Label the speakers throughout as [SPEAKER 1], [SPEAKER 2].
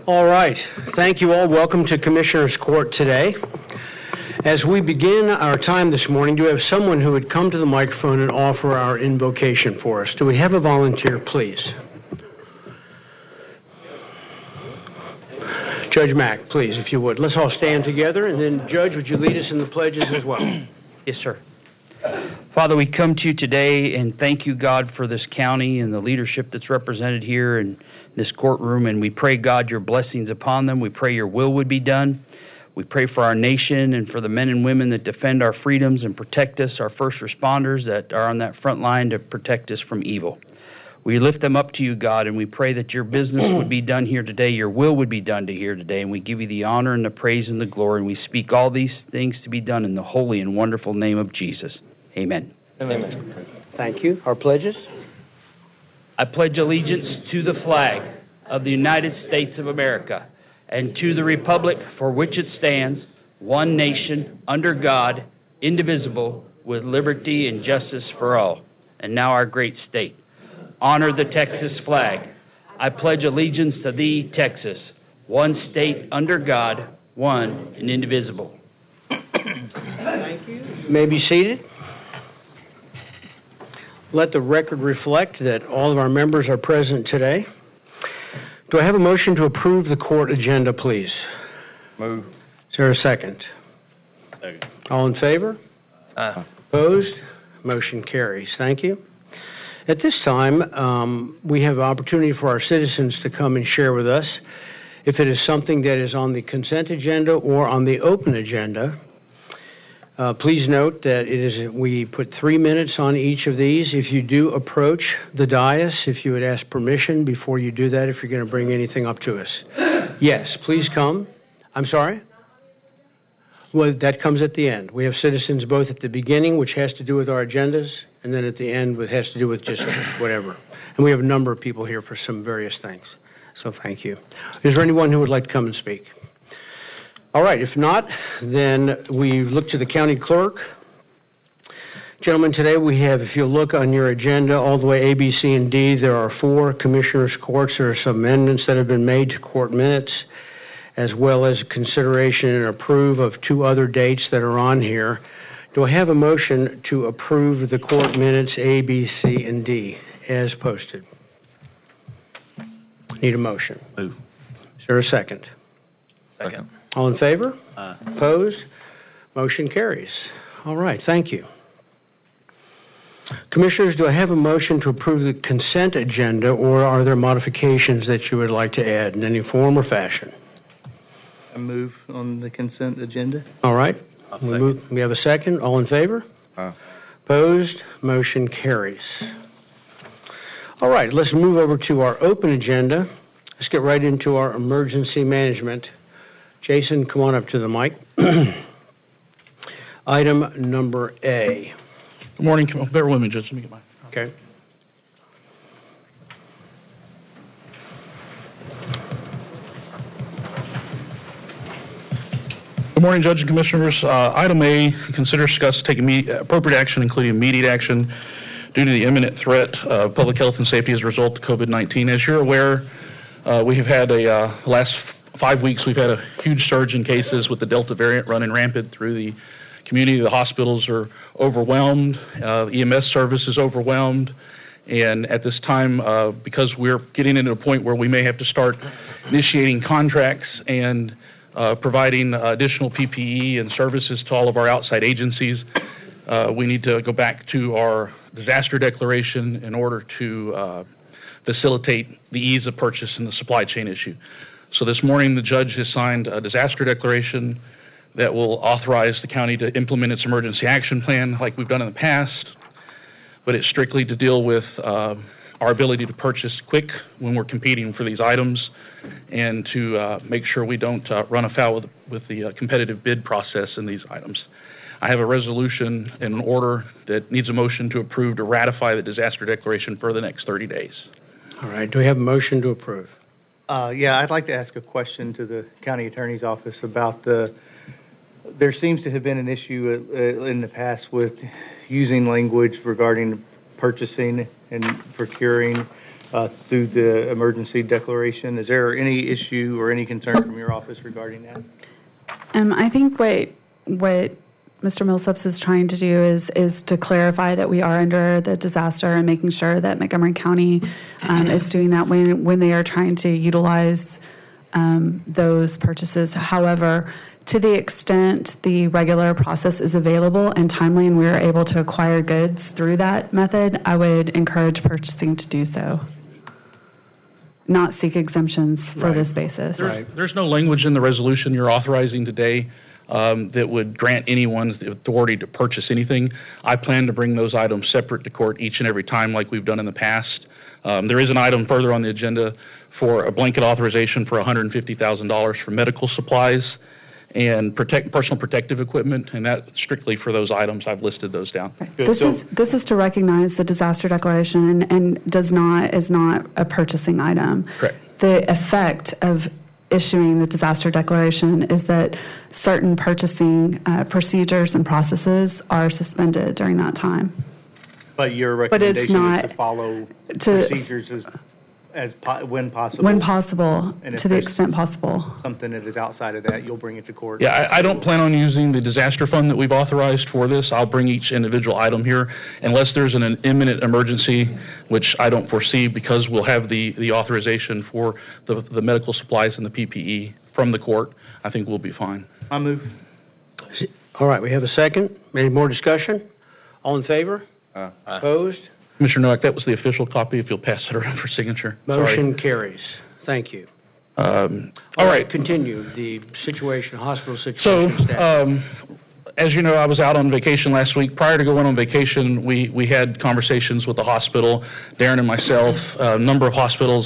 [SPEAKER 1] All right. Thank you all. Welcome to Commissioners Court today. As we begin our time this morning, do we have someone who would come to the microphone and offer our invocation for us? Do we have a volunteer, please? Judge Mack, please, if you would. Let's all stand together, and then, Judge, would you lead us in the pledges as well?
[SPEAKER 2] Yes, sir. Father, we come to you today and thank you, God, for this county and the leadership that's represented here in this courtroom, and we pray, God, your blessings upon them. We pray your will would be done. We pray for our nation and for the men and women that defend our freedoms and protect us, our first responders that are on that front line to protect us from evil. We lift them up to you, God, and we pray that your business would be done here today, your will would be done here today, and we give you the honor and the praise and the glory, and we speak all these things to be done in the holy and wonderful name of Jesus. Amen.
[SPEAKER 1] Amen. Thank you. Our pledges?
[SPEAKER 2] I pledge allegiance to the flag of the United States of America and to the republic for which it stands, one nation, under God, indivisible, with liberty and justice for all. And now our great state. Honor the Texas flag. I pledge allegiance to thee, Texas, one state under God, one and indivisible.
[SPEAKER 1] Thank you. You may be seated. Let the record reflect that all of our members are present today. Do I have a motion to approve the court agenda, please?
[SPEAKER 3] Move.
[SPEAKER 1] Is there a second?
[SPEAKER 3] Second.
[SPEAKER 1] All in favor? Opposed? Motion carries. Thank you. At this time, we have an opportunity for our citizens to come and share with us if it is something that is on the consent agenda or on the open agenda. Please note that we put 3 minutes on each of these. If you do approach the dais, if you would ask permission before you do that, if you're going to bring anything up to us. Yes, please come. I'm sorry? Well, that comes at the end. We have citizens both at the beginning, which has to do with our agendas, and then at the end, which has to do with just whatever. And we have a number of people here for some various things. So thank you. Is there anyone who would like to come and speak? All right, if not, then we look to the county clerk. Gentlemen, today we have, if you look on your agenda, all the way A, B, C, and D, there are 4 commissioners' courts. There are some amendments that have been made to court minutes, as well as consideration and approve of 2 other dates that are on here. Do I have a motion to approve the court minutes A, B, C, and D as posted? Need a motion.
[SPEAKER 3] Move.
[SPEAKER 1] Is there a second?
[SPEAKER 3] Second.
[SPEAKER 1] All in favor?
[SPEAKER 3] Aye.
[SPEAKER 1] Opposed? Motion carries. All right, thank you. Commissioners, do I have a motion to approve the consent agenda, or are there modifications that you would like to add in any form or fashion?
[SPEAKER 4] I move on the consent agenda.
[SPEAKER 1] All right. We have a second. All in favor? Opposed? Motion carries. All right, let's move over to our open agenda. Let's get right into our emergency management. Jason, come on up to the mic. Item number A.
[SPEAKER 5] Good morning. Bear with me, Judge. Let me get mine.
[SPEAKER 1] Okay.
[SPEAKER 5] Good morning, Judge and Commissioners. Item A, consider, discuss, take appropriate action, including immediate action, due to the imminent threat of public health and safety as a result of COVID-19. As you're aware, we have had last 5 weeks, we've had a huge surge in cases with the Delta variant running rampant through the community. The hospitals are overwhelmed. EMS service is overwhelmed. And at this time, because we're getting into a point where we may have to start initiating contracts and providing additional PPE and services to all of our outside agencies, we need to go back to our disaster declaration in order to facilitate the ease of purchase and the supply chain issue. So this morning, the judge has signed a disaster declaration that will authorize the county to implement its emergency action plan like we've done in the past, but it's strictly to deal with our ability to purchase quick when we're competing for these items and to make sure we don't run afoul with the competitive bid process in these items. I have a resolution and an order that needs a motion to approve to ratify the disaster declaration for the next 30 days.
[SPEAKER 1] All right. Do we have a motion to approve?
[SPEAKER 4] Yeah, I'd like to ask a question to the county attorney's office about there seems to have been an issue in the past with using language regarding purchasing and procuring through the emergency declaration. Is there any issue or any concern from your office regarding that?
[SPEAKER 6] I think what Mr. Millsaps is trying to do is to clarify that we are under the disaster and making sure that Montgomery County is doing that when they are trying to utilize those purchases. However, to the extent the regular process is available and timely and we are able to acquire goods through that method, I would encourage purchasing to do so, not seek exemptions for this basis.
[SPEAKER 5] There's no language in the resolution you're authorizing today that would grant anyone the authority to purchase anything. I plan to bring those items separate to court each and every time like we've done in the past. There is an item further on the agenda for a blanket authorization for $150,000 for medical supplies and personal protective equipment, and that's strictly for those items. I've listed those down.
[SPEAKER 6] This is to recognize the disaster declaration and is not a purchasing item.
[SPEAKER 5] Correct.
[SPEAKER 6] The effect of issuing the disaster declaration is that certain purchasing procedures and processes are suspended during that time.
[SPEAKER 4] But your recommendation is to follow procedures when possible?
[SPEAKER 6] When possible,
[SPEAKER 4] And if
[SPEAKER 6] to the
[SPEAKER 4] there's
[SPEAKER 6] extent possible.
[SPEAKER 4] something that is outside of that, you'll bring it to court?
[SPEAKER 5] Yeah, I don't plan on using the disaster fund that we've authorized for this. I'll bring each individual item here unless there's an imminent emergency, which I don't foresee because we'll have the authorization for the medical supplies and the PPE from the court. I think we'll be fine.
[SPEAKER 4] I move.
[SPEAKER 1] All right, we have a second. Any more discussion? All in favor? Opposed?
[SPEAKER 5] Commissioner Nowak, that was the official copy, if you'll pass it around for signature.
[SPEAKER 1] Motion carries. Thank you.
[SPEAKER 5] All right.
[SPEAKER 1] Continue the situation, hospital
[SPEAKER 5] So,
[SPEAKER 1] situation. Staff.
[SPEAKER 5] as you know, I was out on vacation last week. Prior to going on vacation, we had conversations with the hospital, Darren and myself, a number of hospitals.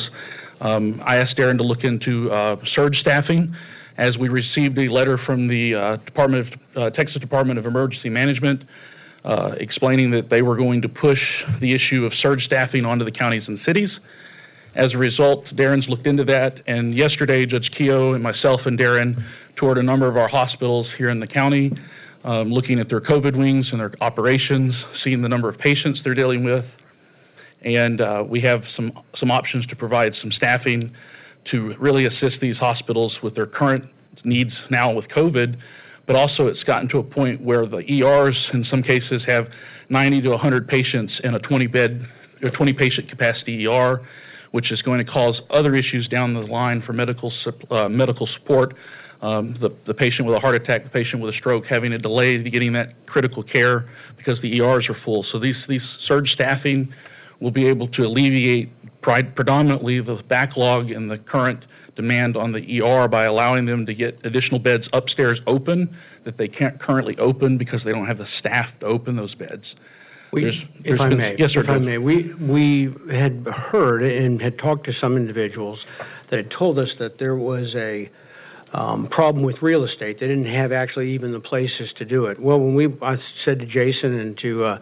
[SPEAKER 5] I asked Darren to look into surge staffing as we received a letter from the Texas Department of Emergency Management explaining that they were going to push the issue of surge staffing onto the counties and cities. As a result, Darren's looked into that, and yesterday Judge Keough and myself and Darren toured a number of our hospitals here in the county, looking at their COVID wings and their operations, seeing the number of patients they're dealing with, and we have some options to provide some staffing to really assist these hospitals with their current needs now with COVID, but also it's gotten to a point where the ERs in some cases have 90 to 100 patients in a 20-patient capacity ER, which is going to cause other issues down the line for medical support. The patient with a heart attack, the patient with a stroke, having a delay to getting that critical care because the ERs are full. So these surge staffing will be able to alleviate predominantly the backlog and the current demand on the ER by allowing them to get additional beds upstairs open that they can't currently open because they don't have the staff to open those beds.
[SPEAKER 1] If I may,
[SPEAKER 5] yes, sir,
[SPEAKER 1] if I may, we had heard and had talked to some individuals that had told us that there was a problem with real estate. They didn't have actually even the places to do it. Well, I said to Jason and to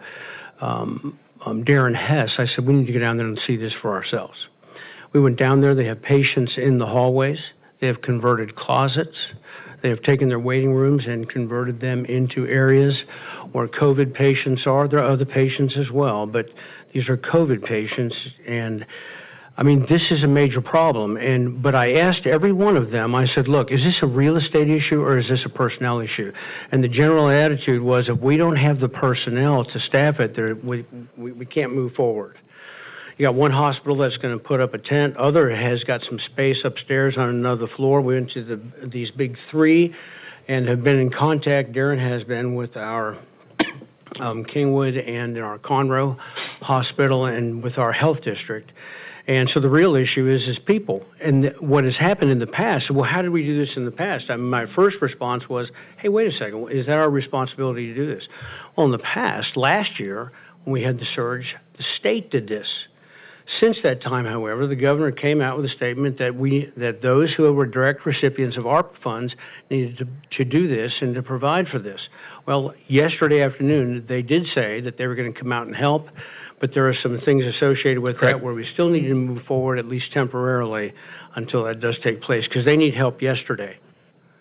[SPEAKER 1] Darren Hess, I said, we need to go down there and see this for ourselves. We went down there. They have patients in the hallways. They have converted closets. They have taken their waiting rooms and converted them into areas where COVID patients are. There are other patients as well, but these are COVID patients. And, I mean, this is a major problem. But I asked every one of them, I said, look, is this a real estate issue or is this a personnel issue? And the general attitude was if we don't have the personnel to staff it, we can't move forward. You got one hospital that's going to put up a tent. Other has got some space upstairs on another floor. We went to these big three and have been in contact. Darren has been with our Kingwood and our Conroe Hospital and with our health district. And so the real issue is people. And what has happened in the past, well, how did we do this in the past? I mean, my first response was, hey, wait a second, is that our responsibility to do this? Well, in the past, last year, when we had the surge, the state did this. Since that time, however, the governor came out with a statement that those who were direct recipients of ARPA funds needed to do this and to provide for this. Well, yesterday afternoon, they did say that they were going to come out and help, but there are some things associated with that where we still need to move forward, at least temporarily, until that does take place, because they need help yesterday.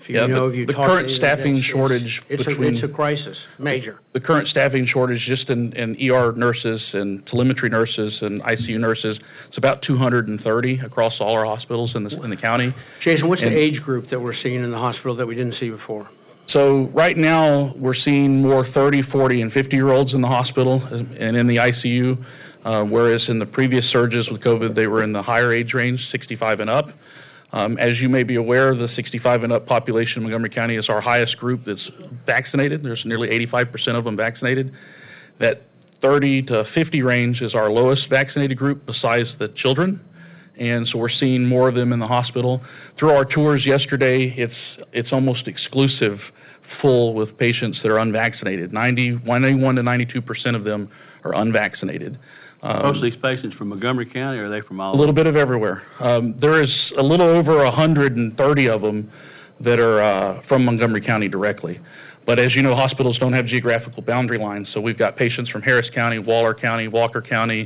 [SPEAKER 1] you
[SPEAKER 5] Yeah,
[SPEAKER 1] know, if you
[SPEAKER 5] the
[SPEAKER 1] talk to
[SPEAKER 5] current
[SPEAKER 1] anybody,
[SPEAKER 5] staffing
[SPEAKER 1] it's-
[SPEAKER 5] shortage
[SPEAKER 1] It's
[SPEAKER 5] between-
[SPEAKER 1] a crisis, major.
[SPEAKER 5] The current staffing shortage just in ER nurses and telemetry nurses and ICU nurses, it's about 230 across all our hospitals in the county.
[SPEAKER 1] Jason, what's the
[SPEAKER 5] And-
[SPEAKER 1] age group that we're seeing in the hospital that we didn't see before?
[SPEAKER 5] So right now, we're seeing more 30, 40, and 50-year-olds in the hospital and in the ICU, whereas in the previous surges with COVID, they were in the higher age range, 65 and up. As you may be aware, the 65 and up population in Montgomery County is our highest group that's vaccinated. There's nearly 85% of them vaccinated. That 30 to 50 range is our lowest vaccinated group besides the children. And so we're seeing more of them in the hospital. Through our tours yesterday, it's almost exclusive full with patients that are unvaccinated. 91 to 92% of them are unvaccinated.
[SPEAKER 3] Most of these patients from Montgomery County, or are they from all?
[SPEAKER 5] A little bit of everywhere. There is a little over 130 of them that are from Montgomery County directly. But as you know, hospitals don't have geographical boundary lines, so we've got patients from Harris County, Waller County, Walker County,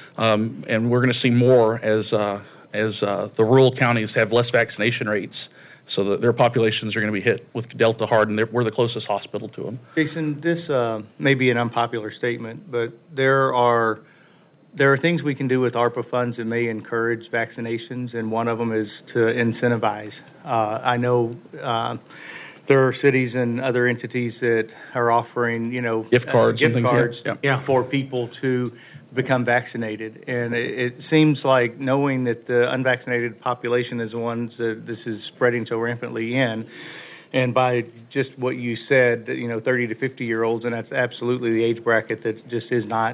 [SPEAKER 5] and we're going to see more as the rural counties have less vaccination rates, so that their populations are going to be hit with Delta hard, and we're the closest hospital to them.
[SPEAKER 4] Jason, this may be an unpopular statement, but there are things we can do with ARPA funds that may encourage vaccinations, and one of them is to incentivize. I know there are cities and other entities that are offering,
[SPEAKER 5] Gift cards and things,
[SPEAKER 1] yeah.
[SPEAKER 4] for people to become vaccinated. And it seems like, knowing that the unvaccinated population is the ones that this is spreading so rampantly in, and by just what you said, 30 to 50-year-olds, and that's absolutely the age bracket that just is not,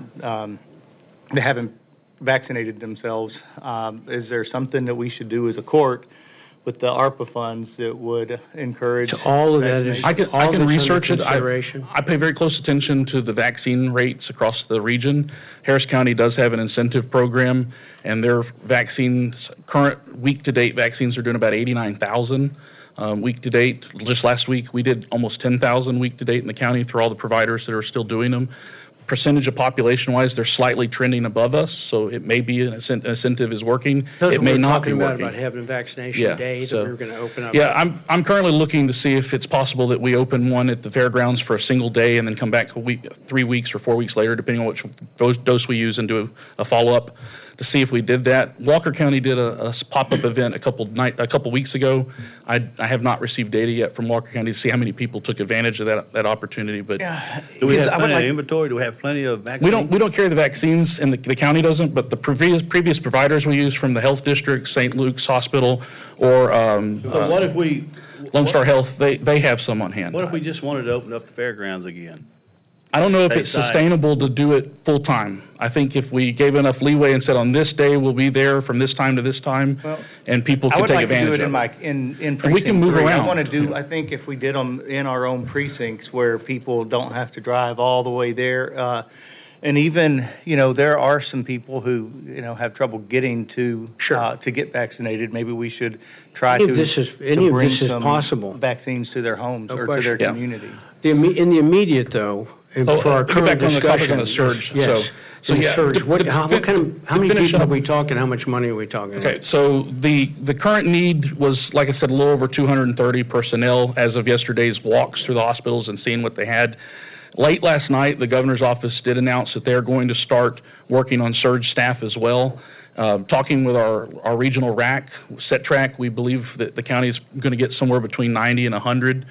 [SPEAKER 4] they haven't vaccinated themselves. Is there something that we should do as a court with the ARPA funds that would encourage
[SPEAKER 1] So all of that is,
[SPEAKER 4] vaccination?
[SPEAKER 5] I
[SPEAKER 1] all
[SPEAKER 5] can
[SPEAKER 1] that's under
[SPEAKER 5] research it.
[SPEAKER 1] consideration.
[SPEAKER 5] I pay very close attention to the vaccine rates across the region. Harris County does have an incentive program, and their vaccines, current week-to-date vaccines, are doing about 89,000 week-to-date. Just last week, we did almost 10,000 week-to-date in the county through all the providers that are still doing them. Percentage of population-wise, they're slightly trending above us, so it may be an incentive is working.
[SPEAKER 1] That's
[SPEAKER 5] It
[SPEAKER 1] what
[SPEAKER 5] may
[SPEAKER 1] we're
[SPEAKER 5] not
[SPEAKER 1] talking
[SPEAKER 5] be
[SPEAKER 1] about
[SPEAKER 5] working.
[SPEAKER 1] having vaccination
[SPEAKER 5] Yeah,
[SPEAKER 1] days
[SPEAKER 5] so-
[SPEAKER 1] that we were going to open up.
[SPEAKER 5] Yeah, I'm currently looking to see if it's possible that we open one at the fairgrounds for a single day and then come back 3 weeks or 4 weeks later, depending on which dose we use, and do a follow-up to see if we did that. Walker County did a pop-up event a couple weeks ago. I have not received data yet from Walker County to see how many people took advantage of that opportunity, but
[SPEAKER 3] Do we
[SPEAKER 4] Because
[SPEAKER 3] have
[SPEAKER 4] I would
[SPEAKER 3] plenty
[SPEAKER 4] like-
[SPEAKER 3] of inventory? Do we have plenty of vaccines?
[SPEAKER 5] we don't carry the vaccines, and the county doesn't, but the previous providers we use from the health district, St. Luke's Hospital, or
[SPEAKER 3] So what if we?
[SPEAKER 5] Lone Star Health, they have some on hand.
[SPEAKER 3] What if we just wanted to open up the fairgrounds again?
[SPEAKER 5] I don't know if it's
[SPEAKER 3] Stateside.
[SPEAKER 5] sustainable to do it full-time. I think if we gave enough leeway and said, on this day, we'll be there from this time to this time,
[SPEAKER 4] Well,
[SPEAKER 5] and people
[SPEAKER 4] I
[SPEAKER 5] could
[SPEAKER 4] would
[SPEAKER 5] take
[SPEAKER 4] like to do
[SPEAKER 5] advantage
[SPEAKER 4] it
[SPEAKER 5] of it.
[SPEAKER 4] in
[SPEAKER 5] And we
[SPEAKER 4] precinct
[SPEAKER 5] can move
[SPEAKER 4] 3.
[SPEAKER 5] around.
[SPEAKER 4] I want to do, I think if we did them in our own precincts where people don't have to drive all the way there, and even, there are some people who, have trouble getting to get vaccinated. Maybe we should try
[SPEAKER 1] Any
[SPEAKER 4] to
[SPEAKER 1] of this is
[SPEAKER 4] bring some
[SPEAKER 1] possible.
[SPEAKER 4] vaccines to their homes
[SPEAKER 1] No
[SPEAKER 4] or to
[SPEAKER 1] question.
[SPEAKER 4] their
[SPEAKER 5] Yeah.
[SPEAKER 4] community.
[SPEAKER 1] In the immediate, though, and
[SPEAKER 5] Oh,
[SPEAKER 1] for our
[SPEAKER 5] to get
[SPEAKER 1] current
[SPEAKER 5] back on the topic
[SPEAKER 1] discussion.
[SPEAKER 5] on the surge,
[SPEAKER 1] Yes.
[SPEAKER 5] so
[SPEAKER 1] In the
[SPEAKER 5] yeah,
[SPEAKER 1] surge,
[SPEAKER 5] to-
[SPEAKER 1] what
[SPEAKER 5] to
[SPEAKER 1] how
[SPEAKER 5] fin-
[SPEAKER 1] how
[SPEAKER 5] to
[SPEAKER 1] many
[SPEAKER 5] finish
[SPEAKER 1] people are
[SPEAKER 5] up-
[SPEAKER 1] we talking? How much money are we talking?
[SPEAKER 5] Okay, so the current need was, like I said, a little over 230 personnel as of yesterday's walks through the hospitals and seeing what they had. Late last night, the governor's office did announce that they're going to start working on surge staff as well. Talking with our regional RAC, SETRAC, we believe that the county is going to get somewhere between 90 and 100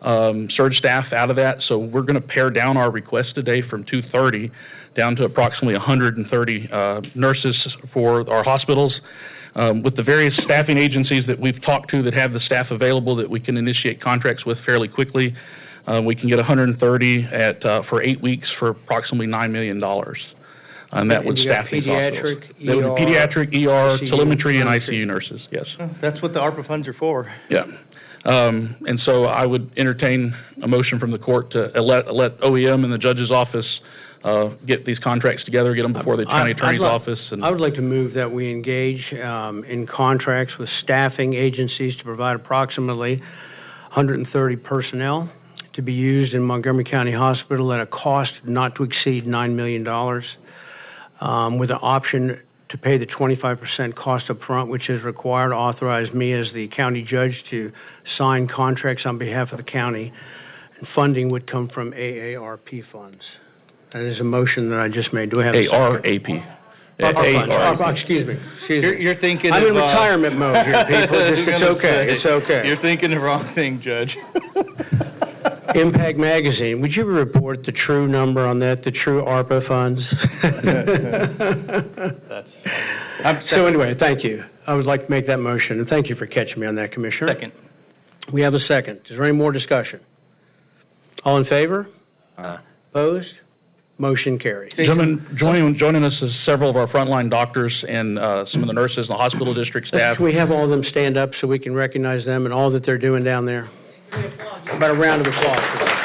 [SPEAKER 5] surge staff out of that. So we're going to pare down our request today from 230 down to approximately 130 nurses for our hospitals. With the various staffing agencies that we've talked to that have the staff available that we can initiate contracts with fairly quickly, we can get 130 for 8 weeks for approximately $9 million. And that would
[SPEAKER 1] And you got
[SPEAKER 5] staff these hospitals.
[SPEAKER 1] pediatric,
[SPEAKER 5] That would be pediatric, ER,
[SPEAKER 1] ICU,
[SPEAKER 5] telemetry, and
[SPEAKER 1] telemetry.
[SPEAKER 5] ICU nurses, yes.
[SPEAKER 4] That's what the ARPA funds are for.
[SPEAKER 5] Yeah. And so I would entertain a motion from the court to let OEM and the judge's office get these contracts together, get them before the county attorney's office. And
[SPEAKER 1] I would like to move that we engage in contracts with staffing agencies to provide approximately 130 personnel to be used in Montgomery County Hospital at a cost not to exceed $9 million, with an option to pay the 25% cost up front, which is required, authorize me as the county judge to sign contracts on behalf of the county, and funding would come from AARP funds. That is a motion that I just made. Do I have a second?
[SPEAKER 5] ARAP.
[SPEAKER 1] Excuse me.
[SPEAKER 4] You're thinking
[SPEAKER 1] I'm
[SPEAKER 4] of,
[SPEAKER 1] in retirement mode here, people. It's okay. It's okay.
[SPEAKER 4] You're thinking the wrong thing, Judge.
[SPEAKER 1] Impact Magazine, would you report the true number on that, the true ARPA funds? So anyway, thank you. I would like to make that motion, and thank you for catching me on that, Commissioner.
[SPEAKER 4] Second.
[SPEAKER 1] We have a second. Is there any more discussion? All in favor? Opposed? Motion carries.
[SPEAKER 5] Gentlemen, joining us is several of our frontline doctors and some of the nurses and the hospital district staff.
[SPEAKER 1] Can we have all of them stand up so we can recognize them and all that they're doing down there? About a round of applause for them.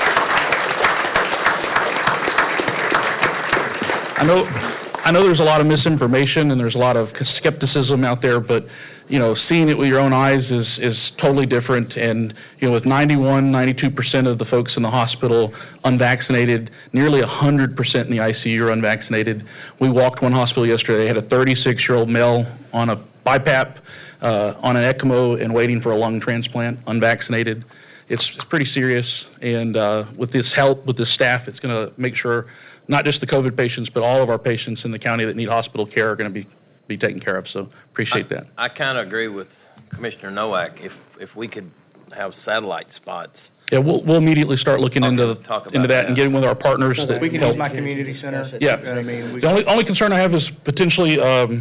[SPEAKER 5] I know there's a lot of misinformation and there's a lot of skepticism out there, but, you know, seeing it with your own eyes is totally different. And, you know, with 92% of the folks in the hospital unvaccinated, nearly 100% in the ICU are unvaccinated. We walked one hospital yesterday, they had a 36-year-old male on a BiPAP, on an ECMO and waiting for a lung transplant, unvaccinated. It's pretty serious, and with this help, with this staff, it's going to make sure not just the COVID patients, but all of our patients in the county that need hospital care are going to be taken care of, so appreciate that.
[SPEAKER 7] I kind of agree with Commissioner Nowak. If we could have satellite spots.
[SPEAKER 5] Yeah, we'll immediately start looking into that and getting with our partners that
[SPEAKER 4] We can
[SPEAKER 5] help.
[SPEAKER 4] use my community center.
[SPEAKER 5] Yeah.
[SPEAKER 4] I mean,
[SPEAKER 5] The only concern I have is potentially,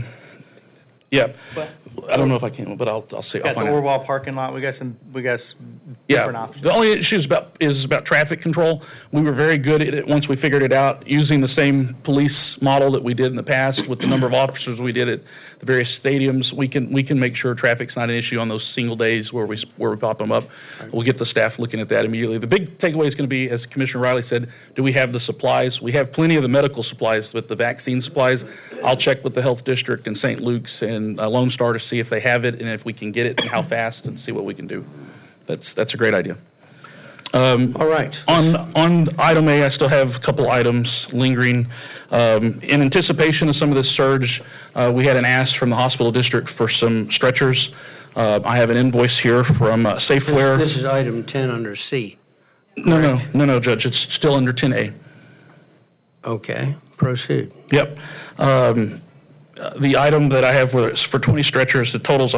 [SPEAKER 5] I don't know if I can, but I'll see.
[SPEAKER 4] got the
[SPEAKER 5] I'll find out.
[SPEAKER 4] Orwell parking lot. We got
[SPEAKER 5] Yeah,
[SPEAKER 4] different options.
[SPEAKER 5] the only issue is about traffic control. We were very good at it once we figured it out, using the same police model that we did in the past with the number of officers we did at the various stadiums. We can make sure traffic's not an issue on those single days where we pop them up. We'll get the staff looking at that immediately. The big takeaway is going to be, as Commissioner Riley said, do we have the supplies? We have plenty of the medical supplies, but the vaccine supplies, I'll check with the Health District and St. Luke's and Lone Star to see if they have it and if we can get it and how fast, and see what we can do. That's a great idea.
[SPEAKER 1] All right.
[SPEAKER 5] On item A, I still have a couple items lingering. In anticipation of some of this surge, we had an ask from the hospital district for some stretchers. I have an invoice here from Safeware.
[SPEAKER 1] This is item 10 under C.
[SPEAKER 5] No, Judge, it's still under 10A.
[SPEAKER 1] Okay, proceed.
[SPEAKER 5] Yep. The item that I have for 20 stretchers, the total's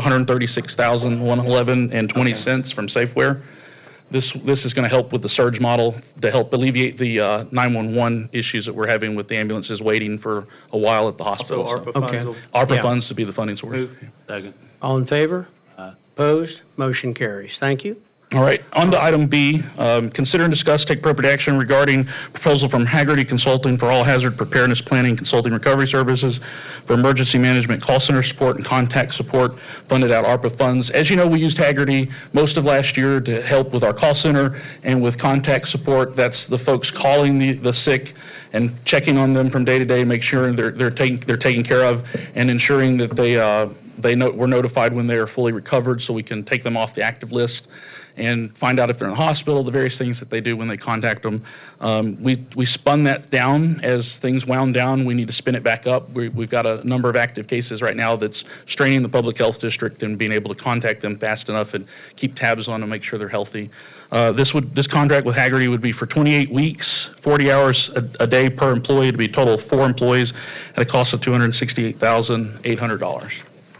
[SPEAKER 5] $136,111.20 from Safeware. This is going to help with the surge model to help alleviate the 911 issues that we're having with the ambulances waiting for a while at the hospital.
[SPEAKER 4] So ARPA funds.
[SPEAKER 1] Okay.
[SPEAKER 5] Funds to be the funding source.
[SPEAKER 4] Move.
[SPEAKER 3] Second.
[SPEAKER 1] All in favor? Opposed? Motion carries. Thank you.
[SPEAKER 5] All right, on to item B, consider and discuss, take appropriate action regarding proposal from Haggerty Consulting for all hazard preparedness planning, consulting recovery services for emergency management, call center support, and contact support funded out ARPA funds. As you know, we used Haggerty most of last year to help with our call center and with contact support. That's the folks calling the sick and checking on them from day to day, make sure they're taken care of, and ensuring that we're notified when they are fully recovered so we can take them off the active list and find out if they're in the hospital, the various things that they do when they contact them. We spun that down as things wound down. We need to spin it back up. We've got a number of active cases right now that's straining the public health district and being able to contact them fast enough and keep tabs on them, make sure they're healthy. This contract with Haggerty would be for 28 weeks, 40 hours a day per employee, to be a total of 4 employees at a cost of $268,800.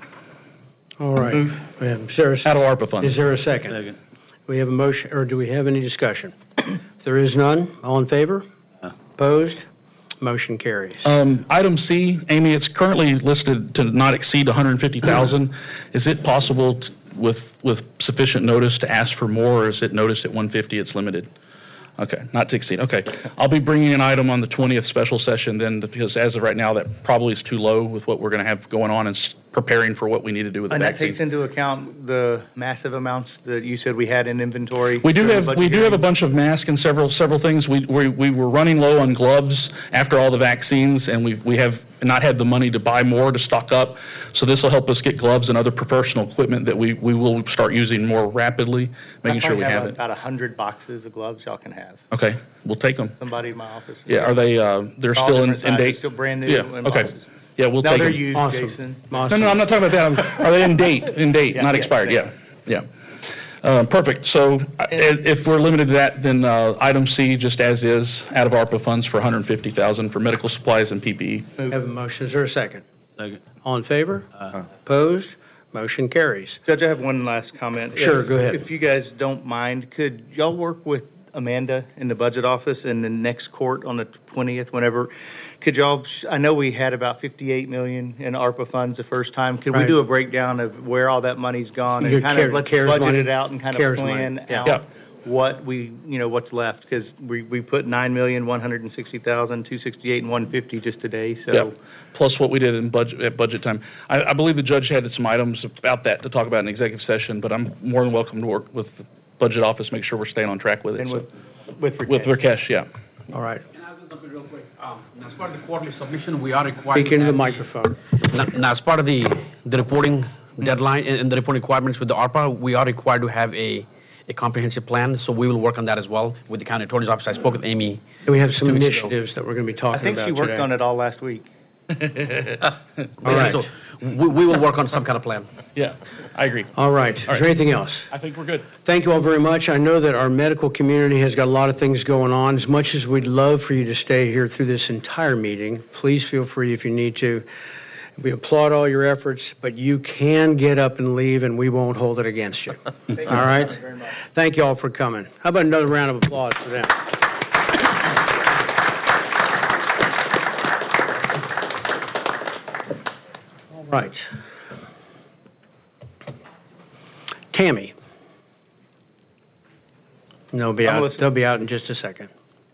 [SPEAKER 1] All right.
[SPEAKER 5] Out of ARPA funds.
[SPEAKER 1] Is there a second?
[SPEAKER 3] Second.
[SPEAKER 1] We have a motion, or do we have any discussion? If there is none, all in favor? Opposed? Motion carries.
[SPEAKER 5] Item C, Amy, it's currently listed to not exceed $150,000. Is it possible with sufficient notice to ask for more, or is it noticed at $150 it's limited? Okay, not to exceed. Okay. I'll be bringing an item on the 20th special session then, because as of right now, that probably is too low with what we're going to have going on and preparing for what we need to do with the
[SPEAKER 4] And that
[SPEAKER 5] vaccine.
[SPEAKER 4] takes into account the massive amounts that you said we had in inventory.
[SPEAKER 5] We do have a bunch of masks and several things. We were running low on gloves after all the vaccines, and we have not had the money to buy more to stock up. So this will help us get gloves and other professional equipment that we will start using more rapidly, making sure we have it.
[SPEAKER 4] About 100 boxes of gloves y'all can have.
[SPEAKER 5] Okay, we'll take them.
[SPEAKER 4] Somebody in my office.
[SPEAKER 5] Yeah, are they? They're
[SPEAKER 4] All
[SPEAKER 5] still in
[SPEAKER 4] different sizes,
[SPEAKER 5] date.
[SPEAKER 4] Still brand new.
[SPEAKER 5] Yeah.
[SPEAKER 4] in
[SPEAKER 5] Okay.
[SPEAKER 4] boxes.
[SPEAKER 5] Yeah, we'll
[SPEAKER 4] Now
[SPEAKER 5] take
[SPEAKER 4] they're
[SPEAKER 5] them.
[SPEAKER 4] used,
[SPEAKER 1] Awesome.
[SPEAKER 4] Jason.
[SPEAKER 1] Awesome.
[SPEAKER 5] No, I'm not talking about that. Are they in date?
[SPEAKER 4] Yeah,
[SPEAKER 5] Not
[SPEAKER 4] yeah,
[SPEAKER 5] expired,
[SPEAKER 4] thanks.
[SPEAKER 5] yeah. Perfect. So if we're limited to that, then item C, just as is, out of ARPA funds for $150,000 for medical supplies and PPE.
[SPEAKER 1] Have a motion, is there a second?
[SPEAKER 3] Second.
[SPEAKER 1] All in favor? Opposed? Motion carries.
[SPEAKER 4] Judge, I have one last comment.
[SPEAKER 1] Sure, go ahead.
[SPEAKER 4] If you guys don't mind, could y'all work with Amanda in the budget office in the next court on the 20th, whenever, could y'all, I know we had about $58 million in ARPA funds the first time. Could we
[SPEAKER 1] Right.
[SPEAKER 4] do a breakdown of where all that money's gone
[SPEAKER 1] Your
[SPEAKER 4] and kind of
[SPEAKER 1] CARES-
[SPEAKER 4] let's
[SPEAKER 1] CARES
[SPEAKER 4] budget
[SPEAKER 1] money?
[SPEAKER 4] it out and kind of
[SPEAKER 1] CARES
[SPEAKER 4] plan
[SPEAKER 1] money, yeah.
[SPEAKER 4] out
[SPEAKER 5] Yeah.
[SPEAKER 4] what we, what's left? Because we put $9,160,000, $268, and $150 just today, so.
[SPEAKER 5] Yep. Plus what we did in at budget time. I believe the judge had some items about that to talk about in executive session, but I'm more than welcome to work with the budget office, make sure we're staying on track with it.
[SPEAKER 4] And
[SPEAKER 5] So-
[SPEAKER 4] with
[SPEAKER 5] With Rakesh, yeah.
[SPEAKER 1] All right.
[SPEAKER 8] Can I just jump in real quick? As part of the quarterly submission, we are required.
[SPEAKER 1] Speak into the microphone.
[SPEAKER 8] Now, as part of the reporting deadline and the reporting requirements with the ARPA, we are required to have a comprehensive plan, so we will work on that as well with the county attorney's office. I spoke with Amy.
[SPEAKER 1] We have some
[SPEAKER 8] 2 weeks ago.
[SPEAKER 1] initiatives that we're going to be
[SPEAKER 4] I
[SPEAKER 1] talking
[SPEAKER 4] think
[SPEAKER 1] about
[SPEAKER 4] she worked
[SPEAKER 1] today.
[SPEAKER 4] on it all last week.
[SPEAKER 1] All right.
[SPEAKER 8] So we will work on some kind of plan.
[SPEAKER 5] Yeah, I agree.
[SPEAKER 1] All right. Is there anything else?
[SPEAKER 5] I think we're good.
[SPEAKER 1] Thank you all very much. I know that our medical community has got a lot of things going on. As much as we'd love for you to stay here through this entire meeting, please feel free if you need to. We applaud all your efforts, but you can get up and leave, and we won't hold it against you. All right? Thank you all for coming. How about another round of applause for them? All right. Tammy. They'll be
[SPEAKER 4] I'm
[SPEAKER 1] out,
[SPEAKER 4] listening.
[SPEAKER 1] they'll be out in just a second.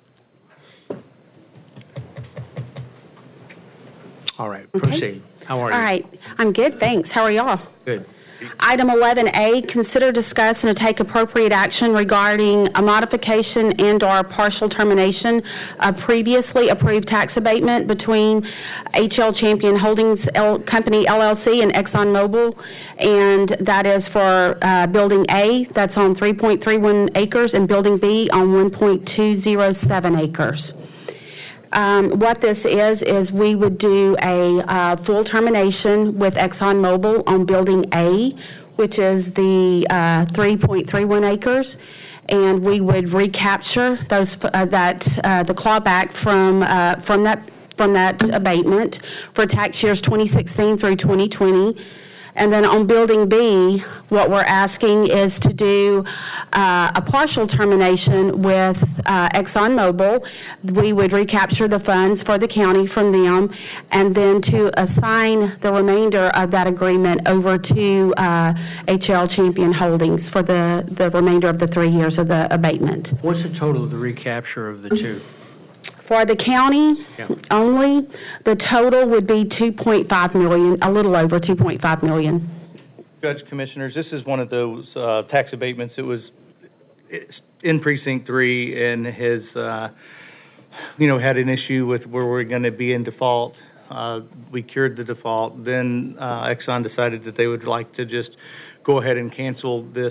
[SPEAKER 1] All right,
[SPEAKER 9] Okay.
[SPEAKER 1] proceed. How are you?
[SPEAKER 9] All right, I'm good, thanks. How are y'all?
[SPEAKER 1] Good.
[SPEAKER 9] Item 11A, consider, discuss, and to take appropriate action regarding a modification and/or partial termination of previously approved tax abatement between HL Champion Holdings Company LLC and ExxonMobil, and that is for Building A, that's on 3.31 acres, and Building B on 1.207 acres. What this is we would do a full termination with ExxonMobil on Building A, which is the 3.31 acres, and we would recapture those the clawback from that abatement for tax years 2016 through 2020. And then on Building B, what we're asking is to do a partial termination with ExxonMobil. We would recapture the funds for the county from them, and then to assign the remainder of that agreement over to HL Champion Holdings for the remainder of the 3 years of the abatement.
[SPEAKER 1] What's the total of the recapture of the two?
[SPEAKER 9] For the county
[SPEAKER 1] Yeah.
[SPEAKER 9] only, the total would be $2.5 million, a little over $2.5 million.
[SPEAKER 4] Judge, Commissioners, this is one of those tax abatements that was in Precinct 3 and has, had an issue with where we're going to be in default. We cured the default. Then Exxon decided that they would like to just go ahead and cancel this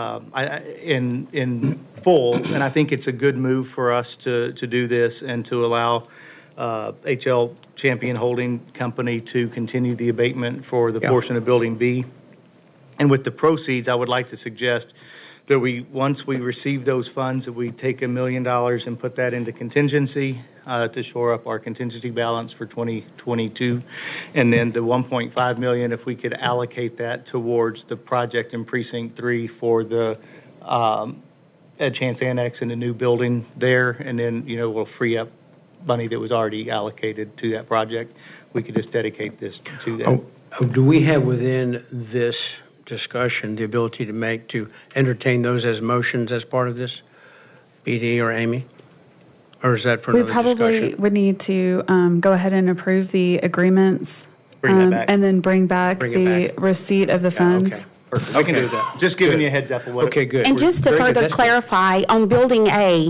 [SPEAKER 4] in full, and I think it's a good move for us to do this and to allow HL Champion Holding Company to continue the abatement for the
[SPEAKER 1] Yeah.
[SPEAKER 4] portion of Building B. And with the proceeds, I would like to suggest that once we receive those funds, that we take $1 million and put that into contingency to shore up our contingency balance for 2022. And then the $1.5 million, if we could allocate that towards the project in Precinct 3 for the Ed Chance Annex and the new building there, and then, we'll free up money that was already allocated to that project. We could just dedicate this to that.
[SPEAKER 1] Do we have within this discussion the ability to entertain those as motions as part of this, BD or Amy? Or is that for
[SPEAKER 6] We
[SPEAKER 1] another
[SPEAKER 6] probably
[SPEAKER 1] discussion?
[SPEAKER 6] would need to go ahead and approve the agreements
[SPEAKER 4] Bring that back.
[SPEAKER 6] and then bring back
[SPEAKER 1] Bring it
[SPEAKER 6] the
[SPEAKER 1] back.
[SPEAKER 6] receipt of the
[SPEAKER 1] Yeah,
[SPEAKER 6] funds.
[SPEAKER 1] okay.
[SPEAKER 4] Perfect. We can do that. Just giving you a heads up of what.
[SPEAKER 1] Okay, good.
[SPEAKER 9] And just to
[SPEAKER 1] Very good.
[SPEAKER 9] further
[SPEAKER 1] That's good.
[SPEAKER 9] clarify, on Building A,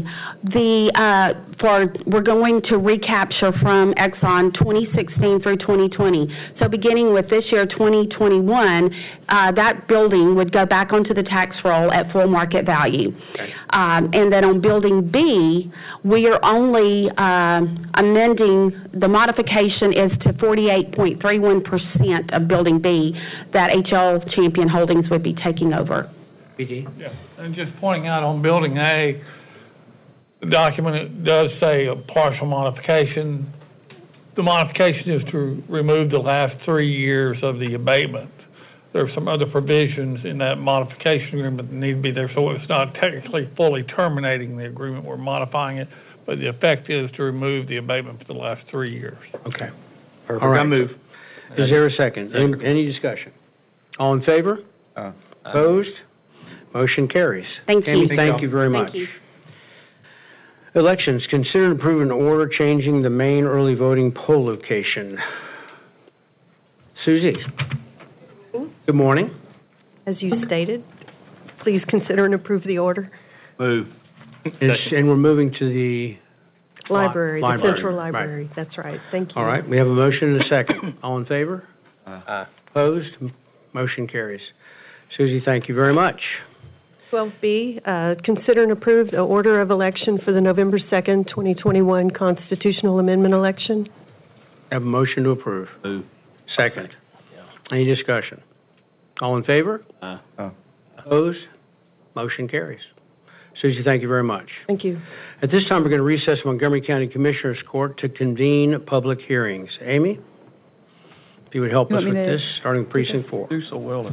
[SPEAKER 9] we're going to recapture from Exxon 2016 through 2020. So beginning with this year, 2021, that building would go back onto the tax roll at full market value.
[SPEAKER 1] Okay.
[SPEAKER 9] And then on Building B, we are only amending, the modification is to 48.31% of Building B that HL Champion Holdings would be taking over.
[SPEAKER 1] BD?
[SPEAKER 10] Yeah, and just pointing out on Building A, the document, it does say a partial modification. The modification is to remove the last 3 years of the abatement. There are some other provisions in that modification agreement that need to be there, so it's not technically fully terminating the agreement, we're modifying it, but the effect is to remove the abatement for the last 3 years.
[SPEAKER 1] Okay.
[SPEAKER 4] Perfect.
[SPEAKER 1] All right.
[SPEAKER 4] I move.
[SPEAKER 1] Is there a second? Any discussion? All in favor? Opposed? Motion carries.
[SPEAKER 9] Thank you.
[SPEAKER 1] Amy,
[SPEAKER 4] Thank
[SPEAKER 1] thank
[SPEAKER 4] y'all.
[SPEAKER 1] you very much.
[SPEAKER 9] Thank you.
[SPEAKER 1] Elections, consider and approve an order changing the main early voting poll location. Susie? Good morning.
[SPEAKER 11] As you stated, please consider and approve the order.
[SPEAKER 3] Move.
[SPEAKER 1] And we're moving to the,
[SPEAKER 11] Library, the
[SPEAKER 1] Library,
[SPEAKER 11] Central
[SPEAKER 1] right.
[SPEAKER 11] Library. That's right. Thank you.
[SPEAKER 1] all right, we have a motion and a second. All in favor?
[SPEAKER 7] Aye.
[SPEAKER 1] Opposed? Motion carries. Susie, thank you very much.
[SPEAKER 11] 12B, consider and approve the order of election for the November 2nd, 2021 constitutional amendment election.
[SPEAKER 1] Have a motion to approve.
[SPEAKER 3] Move.
[SPEAKER 1] Second. Any discussion? All in favor?
[SPEAKER 3] Aye.
[SPEAKER 1] Opposed? Motion carries. Susie, thank you very much.
[SPEAKER 11] Thank you.
[SPEAKER 1] At this time, we're going to recess Montgomery County Commissioners Court to convene public hearings. Amy, if you would help
[SPEAKER 6] You
[SPEAKER 1] us
[SPEAKER 6] want
[SPEAKER 1] with
[SPEAKER 6] me to-
[SPEAKER 1] this, starting precinct 4.
[SPEAKER 3] Do so well.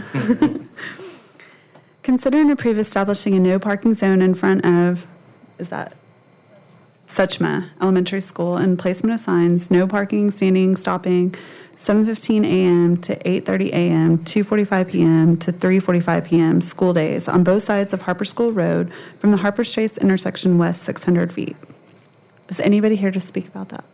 [SPEAKER 6] Consider and approve establishing a no parking zone in front of, Suchma Elementary School, and placement of signs, no parking, standing, stopping, 7:15 a.m. to 8:30 a.m., 2:45 p.m. to 3:45 p.m. school days on both sides of Harper School Road from the Harper Chase intersection west 600 feet. Is anybody here to speak about that?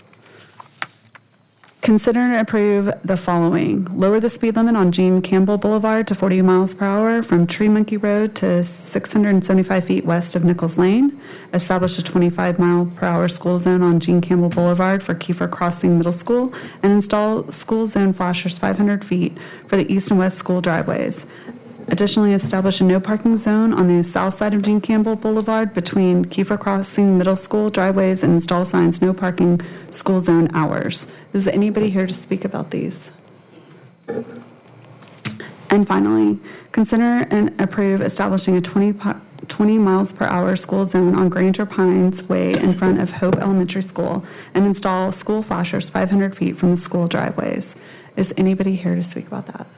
[SPEAKER 6] Consider and approve the following. Lower the speed limit on Gene Campbell Boulevard to 40 miles per hour from Tree Monkey Road to 675 feet west of Nichols Lane. Establish a 25 mile per hour school zone on Gene Campbell Boulevard for Kiefer Crossing Middle School and install school zone flashers 500 feet for the east and west school driveways. Additionally, establish a no parking zone on the south side of Gene Campbell Boulevard between Kiefer Crossing Middle School driveways and install signs no parking school zone hours. Is anybody here to speak about these? And finally, consider and approve establishing a 20 miles per hour school zone on Granger Pines Way in front of Hope Elementary School and install school flashers 500 feet from the school driveways. Is anybody here to speak about that?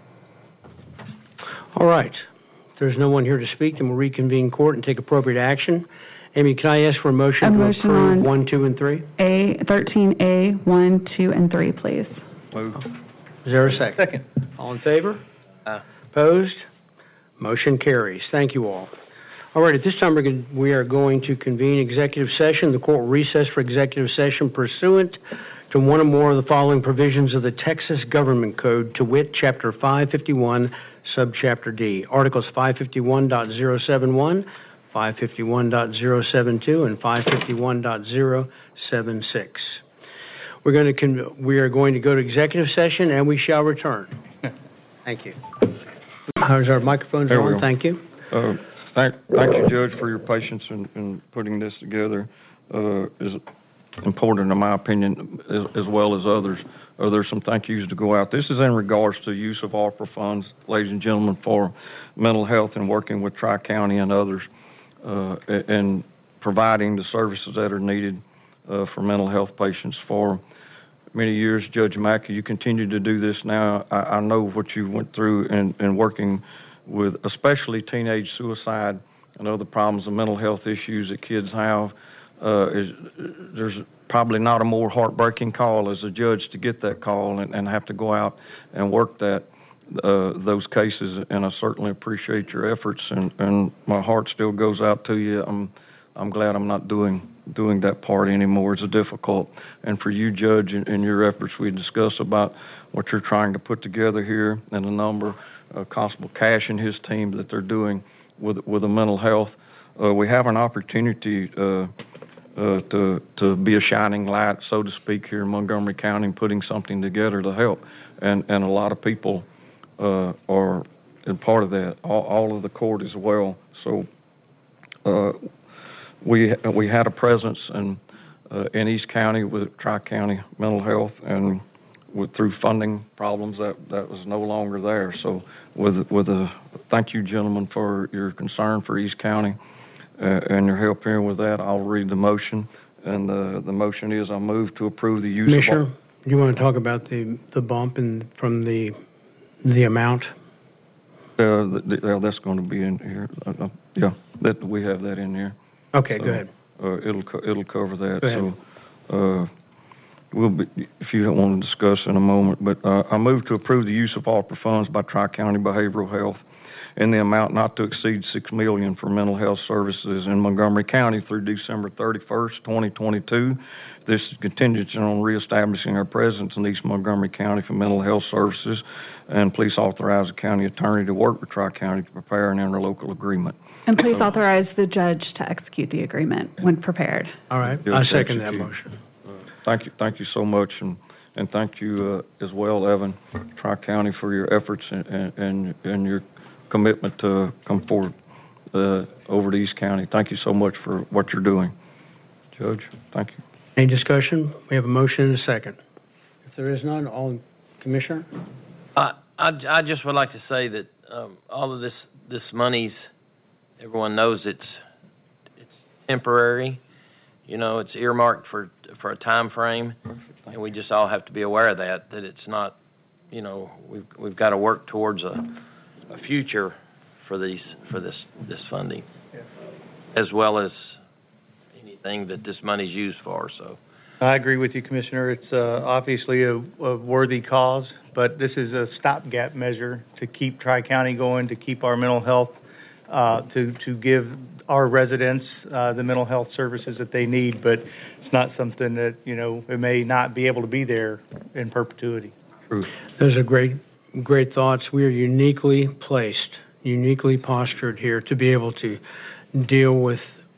[SPEAKER 1] All right. If there's no one here to speak, then we'll reconvene court and take appropriate action. Amy, can I ask for a motion to
[SPEAKER 6] motion
[SPEAKER 1] approve
[SPEAKER 6] on-
[SPEAKER 1] 1, 2, and 3?
[SPEAKER 6] 13A, 1, 2, and 3, please.
[SPEAKER 3] Move.
[SPEAKER 1] Is there a second?
[SPEAKER 4] Second.
[SPEAKER 1] All in favor?
[SPEAKER 7] Aye.
[SPEAKER 1] Opposed? Motion carries. Thank you all. All right, at this time, we are going to convene executive session. The court will recess for executive session pursuant to one or more of the following provisions of the Texas Government Code, to wit, Chapter 551, Subchapter D, Articles 551.071, 551.072, and 551.076. We are going to go to executive session, and we shall return. Thank you. How's our microphones
[SPEAKER 12] There we
[SPEAKER 1] on?
[SPEAKER 12] go.
[SPEAKER 1] Thank you.
[SPEAKER 12] Thank you, Judge, for your patience in putting this together. Is important, in my opinion, as well as others. There's some thank yous to go out. This is in regards to use of ARPA funds, ladies and gentlemen, for mental health and working with Tri-County and others, and providing the services that are needed for mental health patients. For many years, Judge Mackey, you continue to do this now. I know what you went through in working with especially teenage suicide and other problems and mental health issues that kids have. There's probably not a more heartbreaking call as a judge to get that call and have to go out and work those cases, and I certainly appreciate your efforts, and my heart still goes out to you. I'm glad I'm not doing that part anymore. It's difficult. And for you, Judge, and your efforts, we discuss about what you're trying to put together here and the number Constable Cash and his team that they're doing with the mental health. We have an opportunity to be a shining light, so to speak, here in Montgomery County, putting something together to help, and a lot of people are in part of that. All of the court as well. So we had a presence in East County with Tri-County Mental Health, and through funding problems that was no longer there. So thank you, gentlemen, for your concern for East County and your help here with that. I'll read the motion, and the motion is I move to approve the use
[SPEAKER 1] Commissioner, do you want to talk about the bump from the amount?
[SPEAKER 12] That's going to be in here. We have that in here.
[SPEAKER 1] Okay, go ahead.
[SPEAKER 12] It'll cover that.
[SPEAKER 1] Go ahead.
[SPEAKER 12] So we'll be, if you don't want to discuss in a moment, but I move to approve the use of ARPA funds by Tri-County Behavioral Health in the amount not to exceed $6 million for mental health services in Montgomery County through December 31st, 2022. This is contingent on reestablishing our presence in East Montgomery County for mental health services, and please authorize the county attorney to work with Tri-County to prepare an interlocal agreement.
[SPEAKER 6] And please authorize the judge to execute the agreement when prepared.
[SPEAKER 1] All right, I second that motion.
[SPEAKER 12] Thank you so much, and thank you as well, Evan, Tri-County, for your efforts and your commitment to come forward over to East County. Thank you so much for what you're doing. Judge, thank you.
[SPEAKER 1] Any discussion? We have a motion and a second. If there is none, Commissioner?
[SPEAKER 7] I just would like to say that all of this money's, everyone knows it's temporary. You know, it's earmarked for a time frame, and we just all have to be aware of that it's not, you know, we've got to work towards a future for this funding, as well as anything that this money's used for. So
[SPEAKER 4] I agree with you, Commissioner. It's obviously a worthy cause, but this is a stopgap measure to keep Tri-County going, to keep our mental health, to give our residents the mental health services that they need, but it's not something that, you know, it may not be able to be there in perpetuity.
[SPEAKER 12] True.
[SPEAKER 1] Those are great thoughts. We are uniquely placed, uniquely postured here to be able to deal with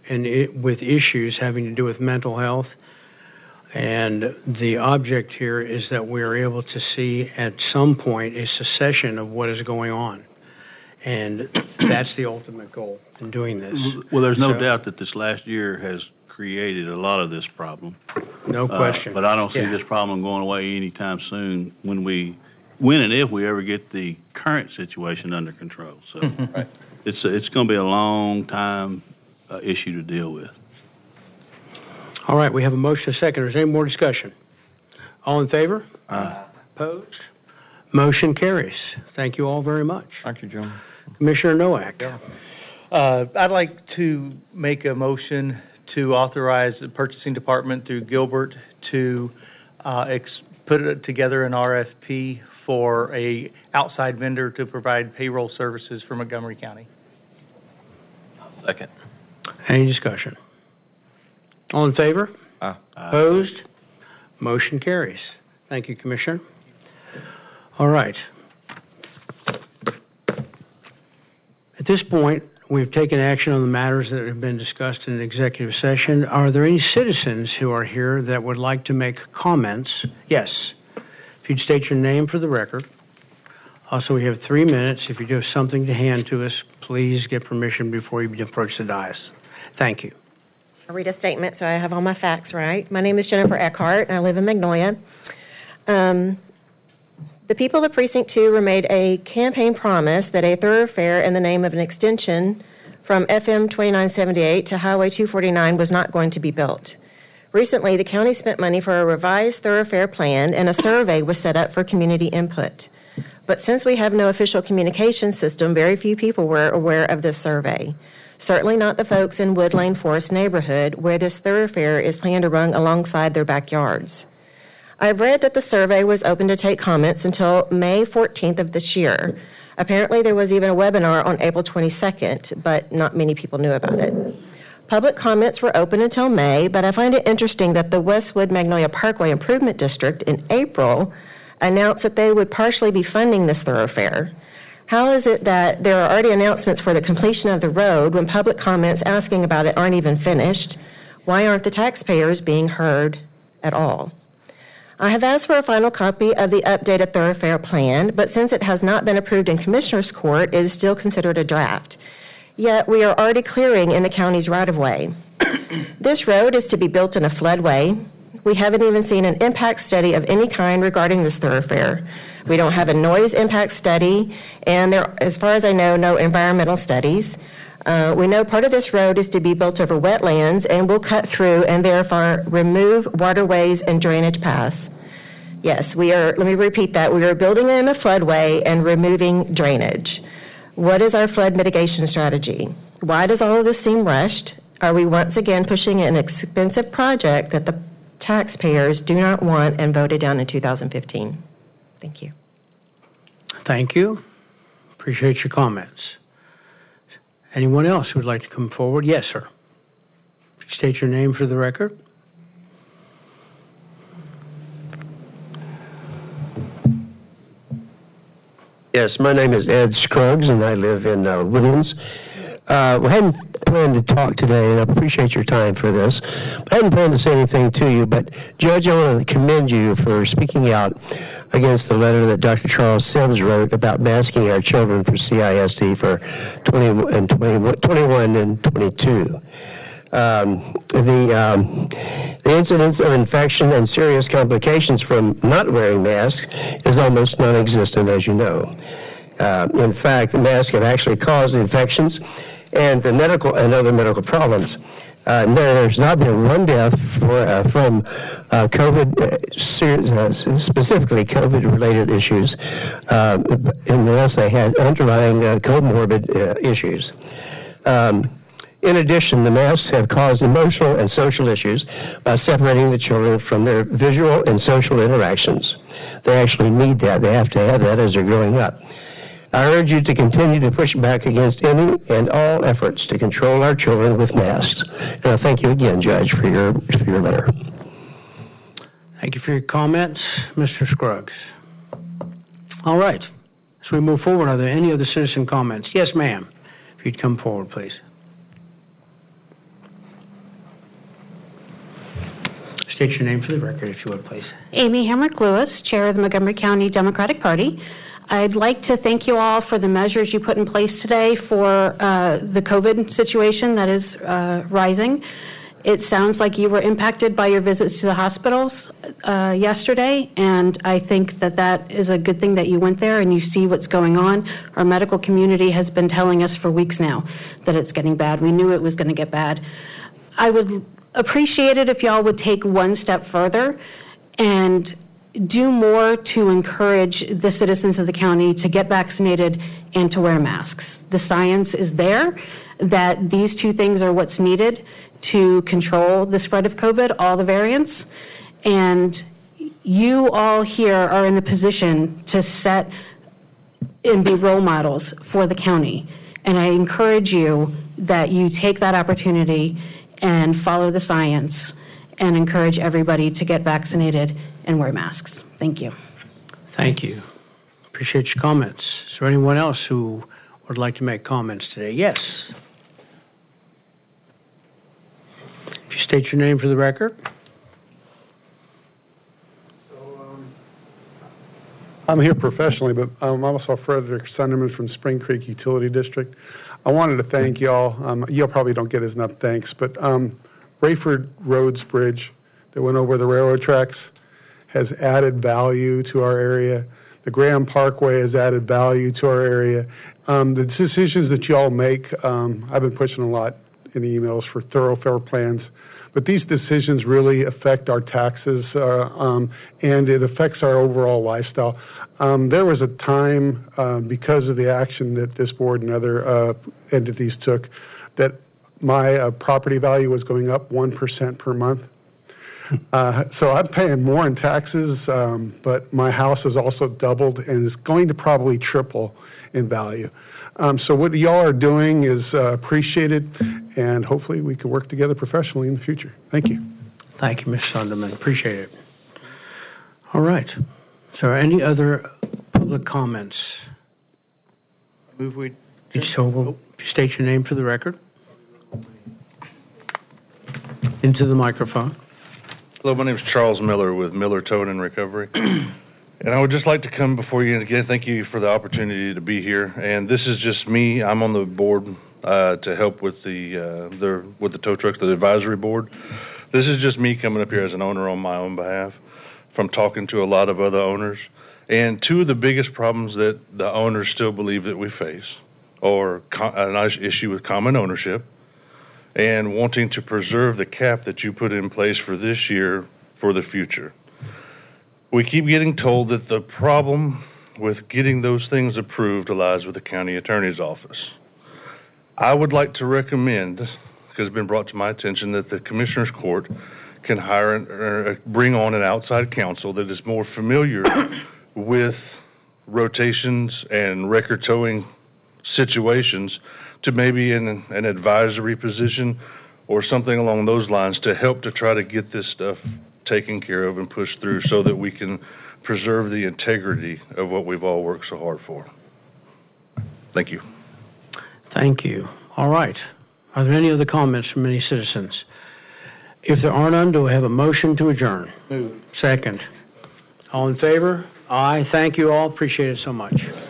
[SPEAKER 1] issues having to do with mental health. And the object here is that we are able to see at some point a cessation of what is going on. And that's the ultimate goal in doing this.
[SPEAKER 3] Well, there's no doubt that this last year has created a lot of this problem.
[SPEAKER 1] No question.
[SPEAKER 3] But I don't see this problem going away anytime soon when and if we ever get the current situation under control. So
[SPEAKER 4] Right.
[SPEAKER 3] It's going to be a long time issue to deal with.
[SPEAKER 1] All right, we have a motion and a second. Is there any more discussion? All in favor? Opposed? Motion carries. Thank you all very much.
[SPEAKER 12] Thank you, John.
[SPEAKER 1] Commissioner Nowak.
[SPEAKER 4] I'd like to make a motion to authorize the purchasing department through Gilbert to put together an RFP for a outside vendor to provide payroll services for Montgomery County.
[SPEAKER 7] second.
[SPEAKER 1] Any discussion? All in favor? Opposed? Motion carries. Thank you, Commissioner. All right. At this point, we've taken action on the matters that have been discussed in executive session. Are there any citizens who are here that would like to make comments? Yes. If you'd state your name for the record. Also, we have 3 minutes. If you do have something to hand to us, please get permission before you approach the dais. Thank you.
[SPEAKER 13] I'll read a statement so I have all my facts right. My name is Jennifer Eckhart, and I live in Magnolia. The people of Precinct 2 were made a campaign promise that a thoroughfare in the name of an extension from FM 2978 to Highway 249 was not going to be built. Recently, the county spent money for a revised thoroughfare plan, and a survey was set up for community input. But since we have no official communication system, very few people were aware of this survey. Certainly not the folks in Wood Lane Forest neighborhood, where this thoroughfare is planned to run alongside their backyards. I've read that the survey was open to take comments until May 14th of this year. Apparently there was even a webinar on April 22nd, but not many people knew about it. Public comments were open until May, but I find it interesting that the Westwood Magnolia Parkway Improvement District in April announced that they would partially be funding this thoroughfare. How is it that there are already announcements for the completion of the road when public comments asking about it aren't even finished? Why aren't the taxpayers being heard at all? I have asked for a final copy of the updated thoroughfare plan, but since it has not been approved in Commissioners Court, it is still considered a draft. Yet we are already clearing in the county's right-of-way. This road is to be built in a floodway. We haven't even seen an impact study of any kind regarding this thoroughfare. We don't have a noise impact study, and there, as far as I know, no environmental studies. We know part of this road is to be built over wetlands and will cut through and therefore remove waterways and drainage paths. Yes, let me repeat that, we are building in a floodway and removing drainage. What is our flood mitigation strategy? Why does all of this seem rushed? Are we once again pushing an expensive project that the taxpayers do not want and voted down in 2015? Thank you.
[SPEAKER 1] Thank you. Appreciate your comments. Anyone else who would like to come forward? Yes, sir. State your name for the record.
[SPEAKER 14] Yes, my name is Ed Scruggs, and I live in Woodlands. We hadn't planned to talk today, and I appreciate your time for this. I hadn't planned to say anything to you, but Judge, I want to commend you for speaking out against the letter that Dr. Charles Sims wrote about masking our children for CISD for 21 and 22. The incidence of infection and serious complications from not wearing masks is almost non-existent, as you know. In fact, the masks have actually caused infections and the medical and other medical problems. There's not been one death from COVID, specifically COVID-related issues, unless they had underlying comorbid issues. In addition, the masks have caused emotional and social issues by separating the children from their visual and social interactions. They actually need that. They have to have that as they're growing up. I urge you to continue to push back against any and all efforts to control our children with masks. And I thank you again, Judge, for your letter.
[SPEAKER 1] Thank you for your comments, Mr. Scruggs. All right. As we move forward, are there any other citizen comments? Yes, ma'am. If you'd come forward, please. State your name for the record, if you would, please.
[SPEAKER 9] Amy Hamrick Lewis, Chair of the Montgomery County Democratic Party. I'd like to thank you all for the measures you put in place today for the COVID situation that is rising. It sounds like you were impacted by your visits to the hospitals yesterday, and I think that that is a good thing that you went there and you see what's going on. Our medical community has been telling us for weeks now that it's getting bad. We knew it was going to get bad. I would appreciate it if y'all would take one step further and do more to encourage the citizens of the county to get vaccinated and to wear masks. The science is there that these two things are what's needed to control the spread of COVID, all the variants, and you all here are in the position to set and be role models for the county. And I encourage you that you take that opportunity and follow the science and encourage everybody to get vaccinated and wear masks. Thank you.
[SPEAKER 1] Thank you. Appreciate your comments. Is there anyone else who would like to make comments today? Yes. If you state your name for the record.
[SPEAKER 15] I'm here professionally, but I'm also Frederick Sunderman from Spring Creek Utility District. I wanted to thank y'all. Y'all probably don't get enough thanks, but Rayford Roads Bridge that went over the railroad tracks has added value to our area. The Graham Parkway has added value to our area. The decisions that y'all make, I've been pushing a lot in the emails for thoroughfare plans, but these decisions really affect our taxes and it affects our overall lifestyle. There was a time, because of the action that this board and other entities took, that my property value was going up 1% per month. So I'm paying more in taxes, but my house has also doubled and is going to probably triple in value. So what y'all are doing is appreciated, and hopefully we can work together professionally in the future. Thank you.
[SPEAKER 1] Thank you, Ms. Sunderman. Appreciate it. All right. So any other public comments?
[SPEAKER 4] Move we,
[SPEAKER 1] So we'll state your name for the record. Into the microphone.
[SPEAKER 16] Hello, my name is Charles Miller with Miller Towing and Recovery. And I would just like to come before you and again thank you for the opportunity to be here. And this is just me. I'm on the board to help with the tow trucks, the advisory board. This is just me coming up here as an owner on my own behalf from talking to a lot of other owners. And two of the biggest problems that the owners still believe that we face are an issue with common ownership and wanting to preserve the cap that you put in place for this year for the future. We keep getting told that the problem with getting those things approved lies with the county attorney's office. I would like to recommend, because it's been brought to my attention, that the Commissioner's Court can hire or bring on an outside counsel that is more familiar with rotations and record towing situations to maybe in an advisory position or something along those lines to help to try to get this stuff taken care of and pushed through so that we can preserve the integrity of what we've all worked so hard for. Thank you.
[SPEAKER 1] Thank you. All right. Are there any other comments from any citizens? If there are none, do I have a motion to adjourn?
[SPEAKER 4] Move.
[SPEAKER 1] Second. All in favor? Aye. Thank you all. Appreciate it so much.